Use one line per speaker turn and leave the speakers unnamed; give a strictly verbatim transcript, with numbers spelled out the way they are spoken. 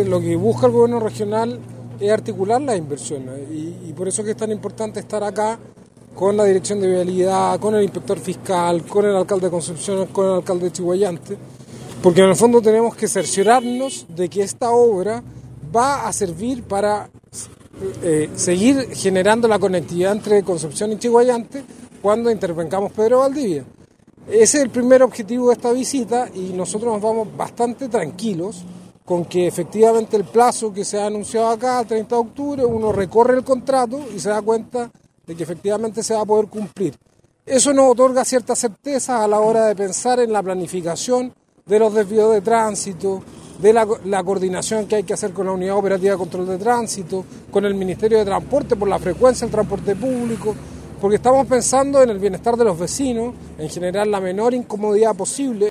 Finalmente lo que busca el gobierno regional es articular las inversiones y, y por eso que es tan importante estar acá con la Dirección de Vialidad, con el inspector fiscal, con el alcalde de Concepción, con el alcalde de Chiguayante, porque en el fondo tenemos que cerciorarnos de que esta obra va a servir para eh, seguir generando la conectividad entre Concepción y Chiguayante cuando intervengamos Pedro Valdivia. Ese es el primer objetivo de esta visita y nosotros nos vamos bastante tranquilos con que efectivamente el plazo que se ha anunciado acá, el treinta de octubre, uno recorre el contrato y se da cuenta de que efectivamente se va a poder cumplir. Eso nos otorga cierta certeza a la hora de pensar en la planificación de los desvíos de tránsito, de la, la coordinación que hay que hacer con la Unidad Operativa de Control de Tránsito, con el Ministerio de Transporte por la frecuencia del transporte público, porque estamos pensando en el bienestar de los vecinos, en generar la menor incomodidad posible.